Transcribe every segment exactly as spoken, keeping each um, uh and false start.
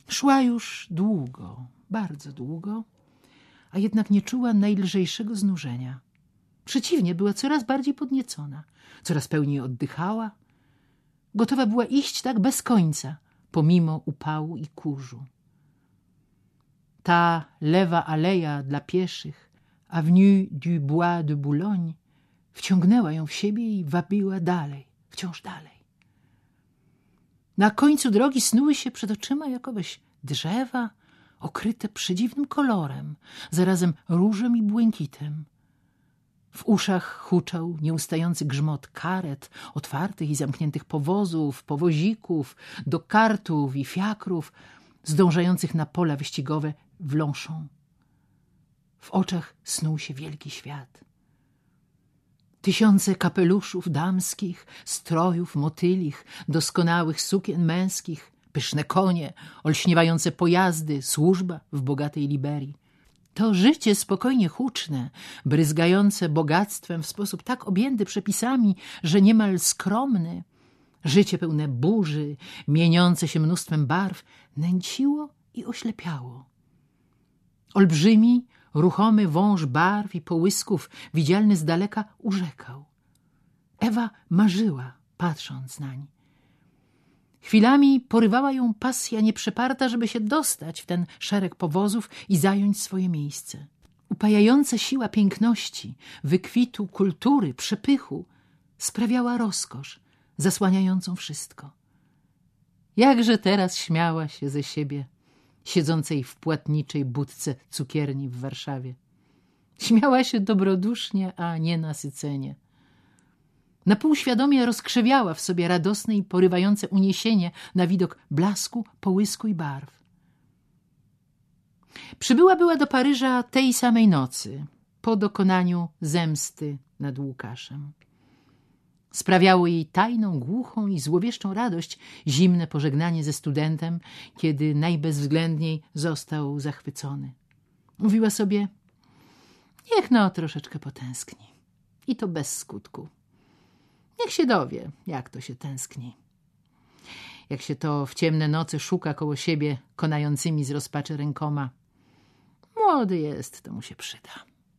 Szła już długo, bardzo długo, a jednak nie czuła najlżejszego znużenia. Przeciwnie, była coraz bardziej podniecona, coraz pełniej oddychała. Gotowa była iść tak bez końca, pomimo upału i kurzu. Ta lewa aleja dla pieszych, Avenue du Bois de Boulogne, wciągnęła ją w siebie i wabiła dalej, wciąż dalej. Na końcu drogi snuły się przed oczyma jakoweś drzewa, okryte przedziwnym kolorem, zarazem różem i błękitem. W uszach huczał nieustający grzmot karet, otwartych i zamkniętych powozów, powozików, dokartów i fiakrów, zdążających na pola wyścigowe w Longchamp. W oczach snuł się wielki świat. Tysiące kapeluszów damskich, strojów motylich, doskonałych sukien męskich, pyszne konie, olśniewające pojazdy, służba w bogatej Liberii. To życie spokojnie huczne, bryzgające bogactwem w sposób tak objęty przepisami, że niemal skromny, życie pełne burzy, mieniące się mnóstwem barw, nęciło i oślepiało. Olbrzymi, ruchomy wąż barw i połysków, widzialny z daleka, urzekał. Ewa marzyła, patrząc nań. Chwilami porywała ją pasja nieprzeparta, żeby się dostać w ten szereg powozów i zająć swoje miejsce. Upajająca siła piękności, wykwitu kultury, przepychu sprawiała rozkosz, zasłaniającą wszystko. Jakże teraz śmiała się ze siebie, siedzącej w płatniczej budce cukierni w Warszawie. Śmiała się dobrodusznie, a nie nasycenie. Na pół świadomie rozkrzewiała w sobie radosne i porywające uniesienie na widok blasku, połysku i barw. Przybyła była do Paryża tej samej nocy, po dokonaniu zemsty nad Łukaszem. Sprawiało jej tajną, głuchą i złowieszczą radość zimne pożegnanie ze studentem, kiedy najbezwzględniej został zachwycony. Mówiła sobie, niech no troszeczkę potęskni. I to bez skutku. Niech się dowie, jak to się tęskni. Jak się to w ciemne noce szuka koło siebie konającymi z rozpaczy rękoma. Młody jest, to mu się przyda.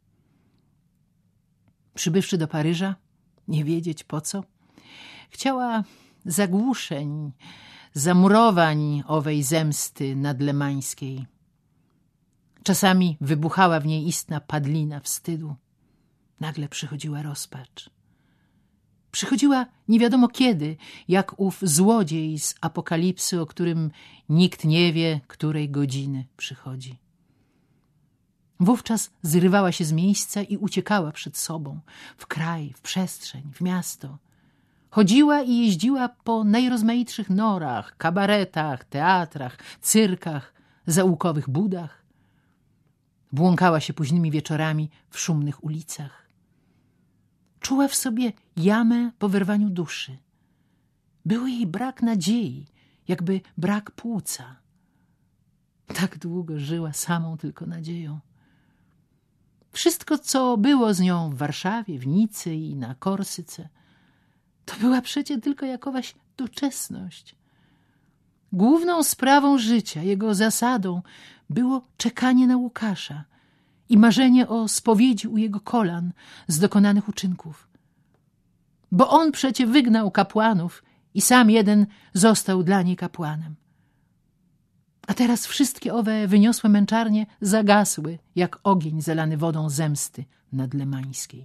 Przybywszy do Paryża, nie wiedzieć po co, chciała zagłuszeń, zamurowań owej zemsty nadlemańskiej. Czasami wybuchała w niej istna padlina wstydu. Nagle przychodziła rozpacz. Przychodziła nie wiadomo kiedy, jak ów złodziej z apokalipsy, o którym nikt nie wie, której godziny przychodzi. Wówczas zrywała się z miejsca i uciekała przed sobą, w kraj, w przestrzeń, w miasto. Chodziła i jeździła po najrozmaitszych norach, kabaretach, teatrach, cyrkach, zaułkowych budach. Błąkała się późnymi wieczorami w szumnych ulicach. Czuła w sobie jamę po wyrwaniu duszy. Był jej brak nadziei, jakby brak płuca. Tak długo żyła samą tylko nadzieją. Wszystko, co było z nią w Warszawie, w Nicy i na Korsyce, to była przecie tylko jakowaś doczesność. Główną sprawą życia, jego zasadą było czekanie na Łukasza i marzenie o spowiedzi u jego kolan z dokonanych uczynków. Bo on przecie wygnał kapłanów i sam jeden został dla niej kapłanem. A teraz wszystkie owe wyniosłe męczarnie zagasły, jak ogień zalany wodą zemsty nadlemańskiej.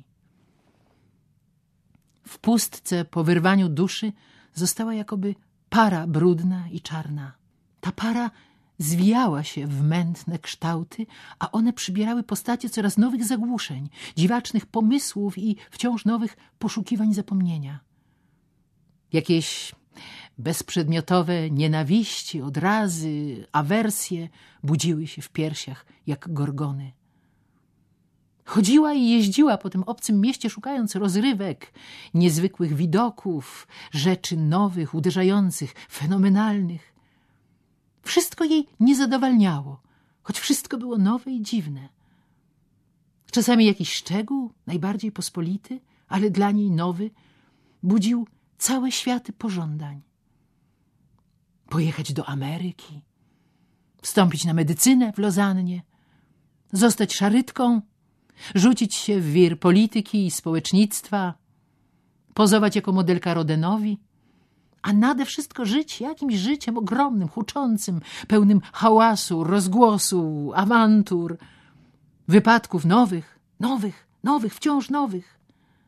W pustce po wyrwaniu duszy została jakoby para brudna i czarna. Ta para zwijała się w mętne kształty, a one przybierały postacie coraz nowych zagłuszeń, dziwacznych pomysłów i wciąż nowych poszukiwań zapomnienia. Jakieś bezprzedmiotowe nienawiści, odrazy, awersje budziły się w piersiach jak gorgony. Chodziła i jeździła po tym obcym mieście, szukając rozrywek, niezwykłych widoków, rzeczy nowych, uderzających, fenomenalnych. Wszystko jej nie zadowalniało, choć wszystko było nowe i dziwne. Czasami jakiś szczegół, najbardziej pospolity, ale dla niej nowy, budził całe światy pożądań. Pojechać do Ameryki, wstąpić na medycynę w Lozannie, zostać szarytką, rzucić się w wir polityki i społecznictwa, pozować jako modelka Rodenowi, a nade wszystko żyć jakimś życiem ogromnym, huczącym, pełnym hałasu, rozgłosu, awantur, wypadków nowych, nowych, nowych, wciąż nowych.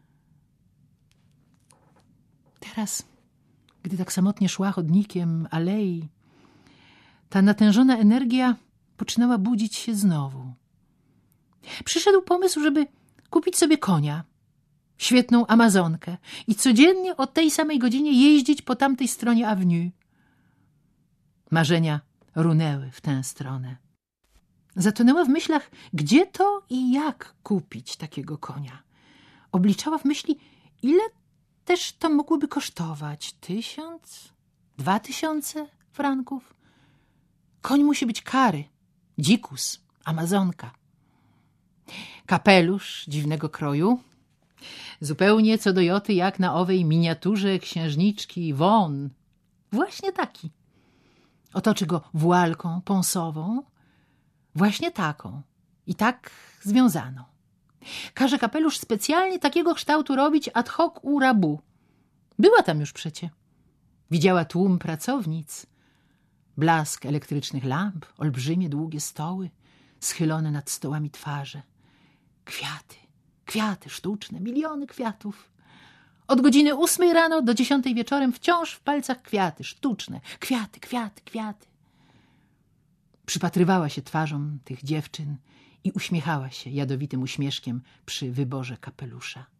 Teraz, gdy tak samotnie szła chodnikiem alei, ta natężona energia poczynała budzić się znowu. Przyszedł pomysł, żeby kupić sobie konia, świetną amazonkę i codziennie o tej samej godzinie jeździć po tamtej stronie avenue. Marzenia runęły w tę stronę. Zatonęła w myślach, gdzie to i jak kupić takiego konia. Obliczała w myśli, ile też to mogłoby kosztować. Tysiąc? Dwa tysiące franków? Koń musi być kary, dzikus, amazonka. Kapelusz dziwnego kroju, zupełnie co do joty jak na owej miniaturze księżniczki Von. Właśnie taki. Otoczy go wualką pąsową, właśnie taką i tak związaną. Każe kapelusz specjalnie takiego kształtu robić ad hoc u rabu. Była tam już przecie. Widziała tłum pracownic, blask elektrycznych lamp, olbrzymie, długie stoły, schylone nad stołami twarze. Kwiaty, kwiaty sztuczne, miliony kwiatów. Od godziny ósmej rano do dziesiątej wieczorem wciąż w palcach kwiaty, sztuczne, kwiaty, kwiaty, kwiaty. Przypatrywała się twarzom tych dziewczyn i uśmiechała się jadowitym uśmieszkiem przy wyborze kapelusza.